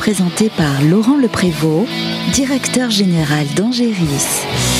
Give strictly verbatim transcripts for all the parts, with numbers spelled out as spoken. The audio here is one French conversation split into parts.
présenté par Laurent Leprévost, directeur général d'Angéris.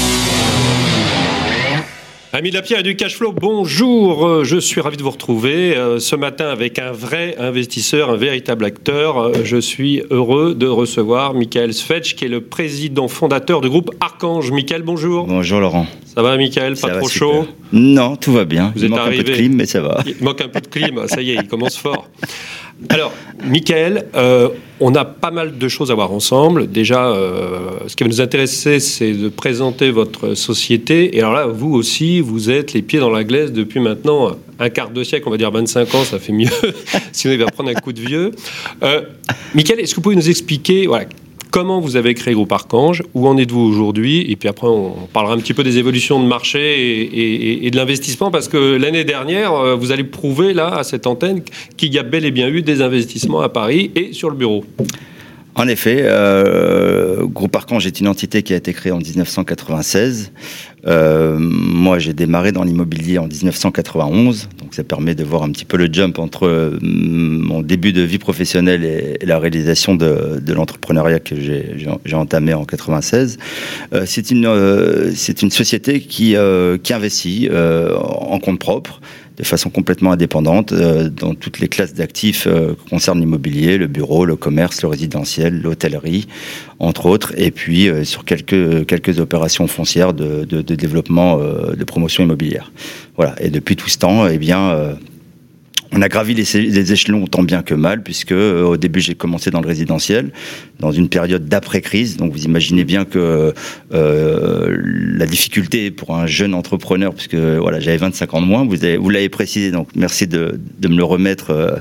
Amis de la pierre et du cash flow, bonjour, je suis ravi de vous retrouver ce matin avec un vrai investisseur, un véritable acteur. Je suis heureux de recevoir Michael Sfetch, qui est le président fondateur du groupe Archange. Michael, bonjour. Bonjour Laurent. Ça va Michael, pas ça trop va, chaud? Non, tout va bien. Vous il êtes manque arrivé. un peu de clim, mais ça va. Il manque un peu de clim, ça y est, il commence fort. Alors, Michael, euh, on a pas mal de choses à voir ensemble. Déjà, euh, ce qui va nous intéresser, c'est de présenter votre société. Et alors là, vous aussi, vous êtes les pieds dans la glace depuis maintenant un quart de siècle, on va dire vingt-cinq ans, ça fait mieux, sinon il va prendre un coup de vieux. Euh, Michael, est-ce que vous pouvez nous expliquer voilà, comment vous avez créé Groupe Archange, où en êtes-vous aujourd'hui? Et puis après, on parlera un petit peu des évolutions de marché et, et, et de l'investissement, parce que l'année dernière, vous allez prouver là, à cette antenne, qu'il y a bel et bien eu des investissements à Paris et sur le bureau. En effet, euh, Groupe Archange est une entité qui a été créée en dix-neuf cent quatre-vingt-seize. Euh, moi, j'ai démarré dans l'immobilier en dix-neuf cent quatre-vingt-onze, donc ça permet de voir un petit peu le jump entre euh, mon début de vie professionnelle et, et la réalisation de, de l'entrepreneuriat que j'ai, j'ai, j'ai entamé en quatre-vingt-seize. Euh, c'est une euh, c'est une société qui euh, qui investit euh, en compte propre, de façon complètement indépendante euh, dans toutes les classes d'actifs euh, qui concernent l'immobilier, le bureau, le commerce, le résidentiel, l'hôtellerie, entre autres, et puis euh, sur quelques quelques opérations foncières de, de, de développement euh, de promotion immobilière. Voilà. Et depuis tout ce temps, eh bien, euh, on a gravi les, les échelons tant bien que mal, puisque euh, au début j'ai commencé dans le résidentiel, dans une période d'après-crise. Donc vous imaginez bien que euh, la difficulté pour un jeune entrepreneur, puisque voilà, j'avais vingt-cinq ans de moins, vous, avez, vous l'avez précisé, donc merci de, de me le remettre euh,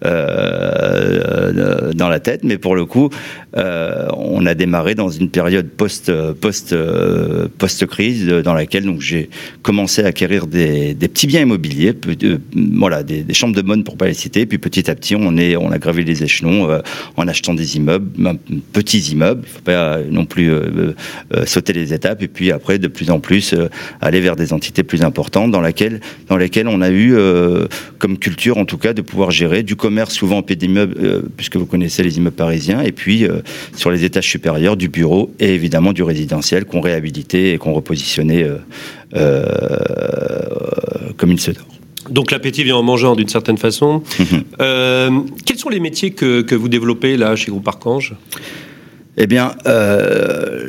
euh, dans la tête. Mais pour le coup, euh, on a démarré dans une période post, post, euh, post-crise, dans laquelle donc j'ai commencé à acquérir des, des petits biens immobiliers, euh, voilà, des, des chambres de bonne pour pas les citer. Puis petit à petit, on est, on a gravé les échelons euh, en achetant des immeubles, petits immeubles. Il faut pas non plus euh, euh, sauter les étapes. Et puis après, de plus en plus, euh, aller vers des entités plus importantes dans laquelle, dans lesquelles on a eu euh, comme culture, en tout cas, de pouvoir gérer du commerce, souvent en pied d'immeuble, euh, puisque vous connaissez les immeubles parisiens. Et puis euh, sur les étages supérieurs, du bureau et évidemment du résidentiel qu'on réhabilitait et qu'on repositionnait euh, euh, comme il se doit. Donc l'appétit vient en mangeant d'une certaine façon. Mmh. Euh, quels sont les métiers que, que vous développez là chez Groupe Archange ? Eh bien, euh,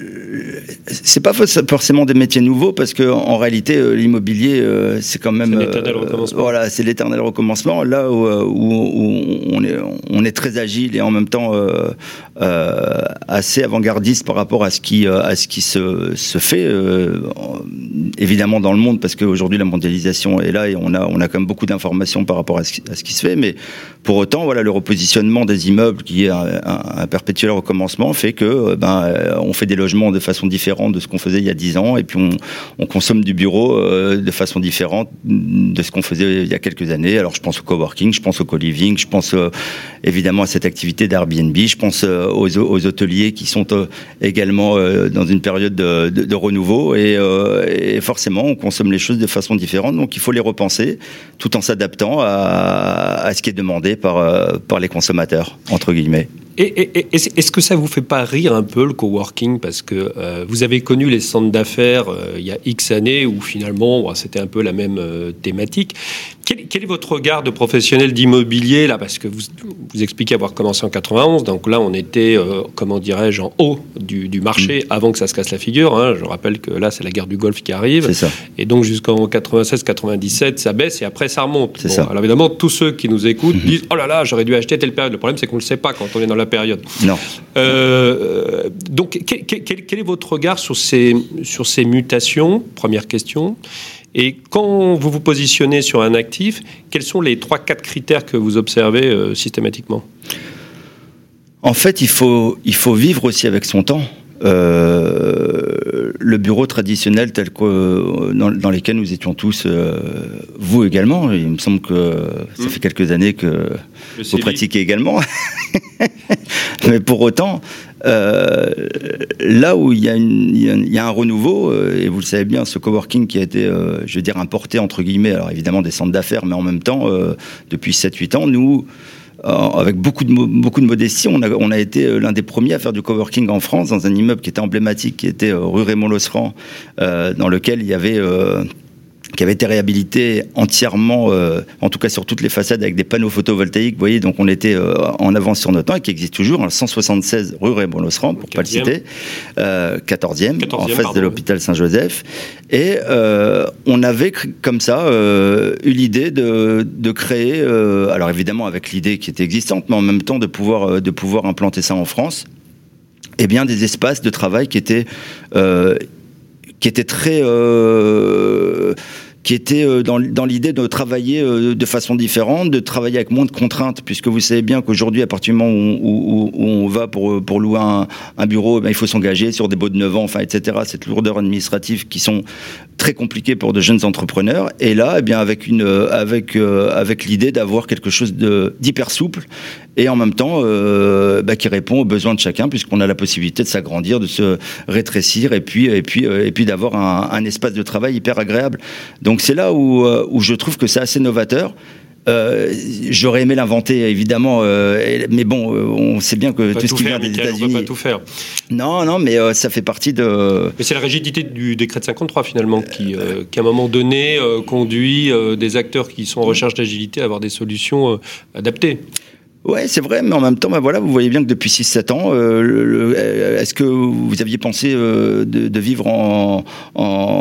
c'est pas forcément des métiers nouveaux, parce que en réalité, euh, l'immobilier, euh, c'est quand même c'est l'éternel euh, recommencement. Voilà, c'est l'éternel recommencement. Là où, où, où on est, on est très agile et en même temps euh, euh, assez avant-gardiste par rapport à ce qui, à ce qui se, se fait, euh, évidemment dans le monde, parce qu'aujourd'hui la mondialisation est là et on a, on a quand même beaucoup d'informations par rapport à ce, à ce qui se fait. Mais pour autant, voilà, le repositionnement des immeubles, qui est un, un, un perpétuel recommencement, fait que ben, on fait des logements de façon différente de ce qu'on faisait il y a dix ans, et puis on, on consomme du bureau euh, de façon différente de ce qu'on faisait il y a quelques années. Alors je pense au coworking, je pense au co-living, je pense euh, évidemment à cette activité d'Airbnb, je pense euh, aux, aux hôteliers qui sont euh, également euh, dans une période de, de, de renouveau, et, euh, et forcément on consomme les choses de façon différente, donc il faut les repenser tout en s'adaptant à, à ce qui est demandé par, euh, par les consommateurs, entre guillemets. Et, et, et est-ce que ça vous fait pas rire un peu le coworking, parce que euh, vous avez connu les centres d'affaires euh, il y a X années où finalement bon, c'était un peu la même euh, thématique. Quel, quel est votre regard de professionnel d'immobilier là, parce que vous vous expliquez avoir commencé en quatre-vingt-onze, donc là on était euh, comment dirais-je en haut du, du marché mmh. avant que ça se casse la figure. Hein. Je rappelle que là c'est la guerre du Golfe qui arrive. C'est ça. Et donc jusqu'en quatre-vingt-seize quatre-vingt-dix-sept ça baisse et après ça remonte. C'est bon, ça. Alors évidemment tous ceux qui nous écoutent mmh. disent oh là là j'aurais dû acheter telle période. Le problème c'est qu'on le sait pas quand on est dans la période. Non. Euh, donc, quel, quel, quel est votre regard sur ces, sur ces mutations ? Première question. Et quand vous vous positionnez sur un actif, quels sont les trois quatre critères que vous observez euh, systématiquement ? En fait, il faut, il faut vivre aussi avec son temps. Euh, le bureau traditionnel tel que dans, dans lesquels nous étions tous, euh, vous également, il me semble que ça mmh. fait quelques années que vous pratiquez également. Mais pour autant, euh, là où il y, a une, il, y a, il y a un renouveau, euh, et vous le savez bien, ce coworking qui a été, euh, je veux dire, importé entre guillemets, alors évidemment des centres d'affaires, mais en même temps, euh, depuis sept huit ans, nous... avec beaucoup de, beaucoup de modestie, on a, on a été l'un des premiers à faire du coworking en France, dans un immeuble qui était emblématique, qui était rue Raymond-Losserand, euh, dans lequel il y avait... Euh, qui avait été réhabilité entièrement, euh, en tout cas sur toutes les façades, avec des panneaux photovoltaïques. Vous voyez, donc on était euh, en avance sur notre temps, et qui existe toujours, hein, cent soixante-seize rue Raymond-Losserand, pour ne pas le citer, euh, quatorzième, en face pardon, de l'hôpital Saint-Joseph. Et euh, on avait, comme ça, euh, eu l'idée de, de créer, euh, alors évidemment avec l'idée qui était existante, mais en même temps de pouvoir, de pouvoir implanter ça en France, et bien des espaces de travail qui étaient... Euh, qui était très, euh, qui était dans, dans l'idée de travailler de façon différente, de travailler avec moins de contraintes, puisque vous savez bien qu'aujourd'hui, à partir du moment où, où, où on va pour, pour louer un, un bureau, ben, il faut s'engager sur des baux de neuf ans, enfin, et cetera. Cette lourdeur administrative qui sont très compliquées pour de jeunes entrepreneurs. Et là, eh bien, avec une, avec, euh, avec l'idée d'avoir quelque chose de, d'hyper souple et en même temps euh, bah, qui répond aux besoins de chacun, puisqu'on a la possibilité de s'agrandir, de se rétrécir, et puis et puis et puis d'avoir un, un espace de travail hyper agréable. Donc c'est là où où je trouve que c'est assez novateur. Euh, j'aurais aimé l'inventer évidemment, euh, mais bon, euh, on sait bien que tout ce qui vient des États-Unis. On peut pas tout faire. Non, non, mais euh, ça fait partie de. Mais c'est la rigidité du décret de cinquante-trois finalement qui, euh, qui à un moment donné euh, conduit euh, des acteurs qui sont en recherche d'agilité à avoir des solutions euh, adaptées. Ouais, c'est vrai, mais en même temps, bah voilà, vous voyez bien que depuis six sept ans, euh, le, le, est-ce que vous aviez pensé euh, de, de vivre en, en,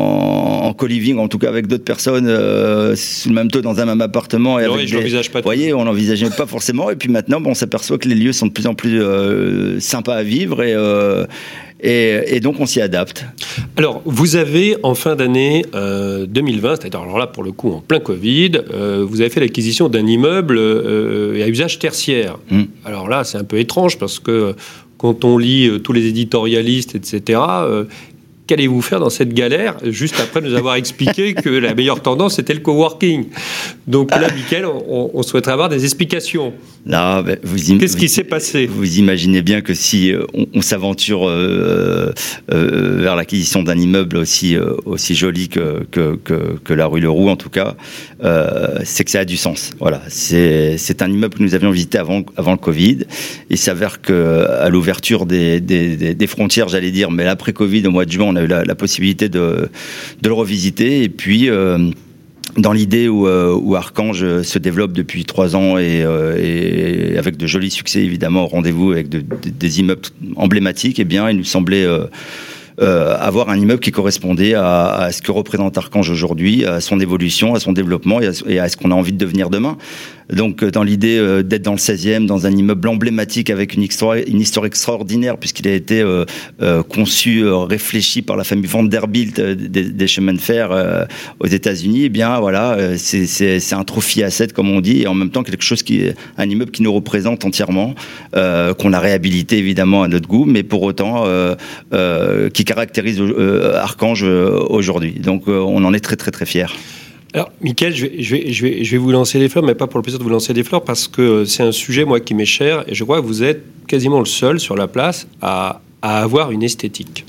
en co-living, en tout cas avec d'autres personnes euh, sous le même toit dans un même appartement et non, avec je l'envisage pas. Vous voyez, on n'envisageait pas forcément, et puis maintenant, bon, on s'aperçoit que les lieux sont de plus en plus euh, sympas à vivre et euh, Et, et donc on s'y adapte. Alors vous avez en fin d'année euh, deux mille vingt, c'est-à-dire alors là pour le coup en plein Covid, euh, vous avez fait l'acquisition d'un immeuble euh, à usage tertiaire. Mmh. Alors là c'est un peu étrange parce que quand on lit euh, tous les éditorialistes, et cetera, euh, qu'allez-vous faire dans cette galère, juste après nous avoir expliqué que la meilleure tendance était le coworking. Donc là, Mickaël, on, on souhaiterait avoir des explications. Non, ben vous im- Qu'est-ce qui vous, s'est passé ? Vous imaginez bien que si euh, on, on s'aventure euh, euh, vers l'acquisition d'un immeuble aussi euh, aussi joli que, que que que la rue Leroux, en tout cas, euh, c'est que ça a du sens. Voilà, c'est c'est un immeuble que nous avions visité avant avant le Covid. Il s'avère que à l'ouverture des des, des, des frontières, j'allais dire, mais après Covid, au mois de juin, on a eu la, la possibilité de de le revisiter, et puis euh, dans l'idée où, euh, où Archange se développe depuis trois ans et, euh, et avec de jolis succès évidemment au rendez-vous avec de, de, des immeubles emblématiques, eh bien il nous semblait euh, euh, avoir un immeuble qui correspondait à, à ce que représente Archange aujourd'hui, à son évolution, à son développement et à, et à ce qu'on a envie de devenir demain. Donc dans l'idée euh, d'être dans le seizième, dans un immeuble emblématique avec une histoire, une histoire extraordinaire, puisqu'il a été euh, euh, conçu, euh, réfléchi par la famille Vanderbilt euh, des, des chemins de fer euh, aux États-Unis. Eh bien voilà, euh, c'est, c'est, c'est un trophy asset comme on dit, et en même temps quelque chose qui est un immeuble qui nous représente entièrement, euh, qu'on a réhabilité évidemment à notre goût, mais pour autant euh, euh, qui caractérise euh, Archange euh, aujourd'hui. Donc euh, on en est très très très fiers. Alors, Mickaël, je vais, je, vais, je, vais, je vais vous lancer des fleurs, mais pas pour le plaisir de vous lancer des fleurs, parce que c'est un sujet, moi, qui m'est cher, et je crois que vous êtes quasiment le seul sur la place à, à avoir une esthétique.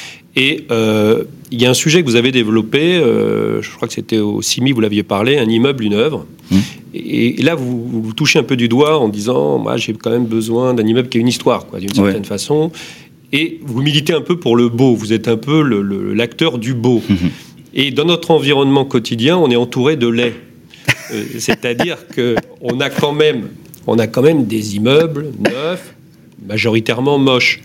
Et euh, il y a un sujet que vous avez développé, euh, je crois que c'était au C I M I, vous l'aviez parlé, un immeuble, une œuvre. Mmh. Et, et là, vous, vous touchez un peu du doigt en disant, moi, j'ai quand même besoin d'un immeuble qui a une histoire, quoi, d'une certaine ouais. façon. Et vous militez un peu pour le beau, vous êtes un peu le, le, l'acteur du beau. Mmh. Et dans notre environnement quotidien, on est entouré de laid. Euh, c'est-à-dire qu'on a quand même, on a quand même des immeubles neufs, majoritairement moches.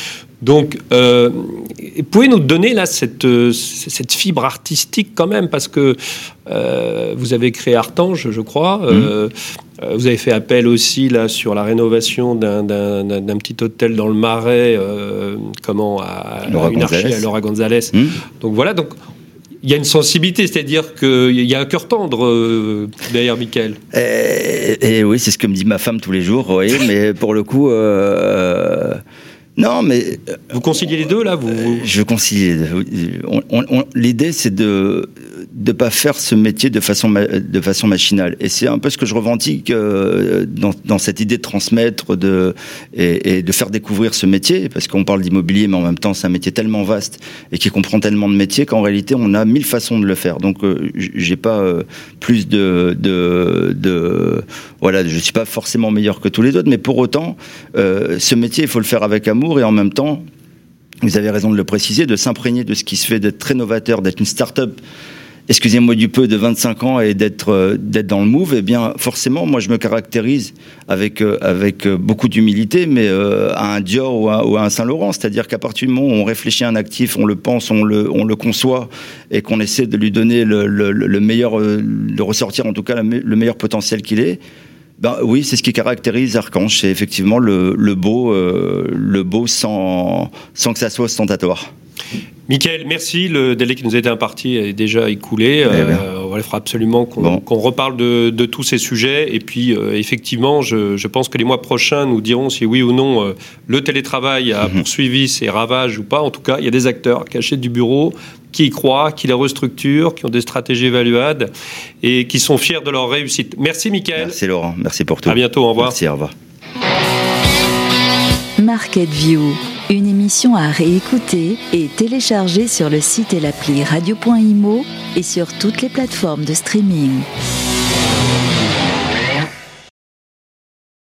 Donc, euh, pouvez nous donner là cette, cette fibre artistique quand même, parce que euh, vous avez créé Archange, je crois. Euh, mmh. Vous avez fait appel aussi là sur la rénovation d'un, d'un, d'un petit hôtel dans le Marais, euh, comment à, à une archie à Laura Gonzalez. Mmh. Donc voilà. Donc il y a une sensibilité, c'est-à-dire qu'il y a un cœur tendre euh, derrière Mickaël. Et, et oui, c'est ce que me dit ma femme tous les jours, oui, mais pour le coup, euh, Non, mais... Vous conciliez les deux, là vous... Je concilie les deux. On, on, on, l'idée, c'est de ne pas faire ce métier de façon, de façon machinale. Et c'est un peu ce que je revendique euh, dans, dans cette idée de transmettre de, et, et de faire découvrir ce métier, parce qu'on parle d'immobilier, mais en même temps, c'est un métier tellement vaste et qui comprend tellement de métiers qu'en réalité, on a mille façons de le faire. Donc, euh, j'ai pas euh, plus de, de, de... Voilà, je suis pas forcément meilleur que tous les autres, mais pour autant, euh, ce métier, il faut le faire avec amour. Et en même temps, vous avez raison de le préciser, de s'imprégner de ce qui se fait, d'être très novateur, d'être une start-up, excusez-moi du peu, de vingt-cinq ans et d'être, euh, d'être dans le move. Eh bien, forcément, moi, je me caractérise avec, euh, avec beaucoup d'humilité, mais euh, à un Dior ou à, ou à un Saint-Laurent. C'est-à-dire qu'à partir du moment où on réfléchit à un actif, on le pense, on le, on le conçoit et qu'on essaie de lui donner le, le, le meilleur, euh, de ressortir en tout cas le meilleur potentiel qu'il est. Ben oui, c'est ce qui caractérise Archange, c'est effectivement le, le beau, euh, le beau sans, sans que ça soit ostentatoire. Mickaël, merci. Le délai qui nous a été imparti est déjà écoulé. Eh euh, on fera absolument qu'on, bon. qu'on reparle de, de tous ces sujets. Et puis, euh, effectivement, je, je pense que les mois prochains nous diront si oui ou non euh, le télétravail a mm-hmm. poursuivi ses ravages ou pas. En tout cas, il y a des acteurs qui achètent du bureau, qui y croient, qui les restructurent, qui ont des stratégies évaluables et qui sont fiers de leur réussite. Merci, Mickaël. Merci, Laurent. Merci pour tout. À bientôt. Au revoir. Merci, au revoir. Market View, une émission à réécouter et télécharger sur le site et l'appli radio point imo et sur toutes les plateformes de streaming.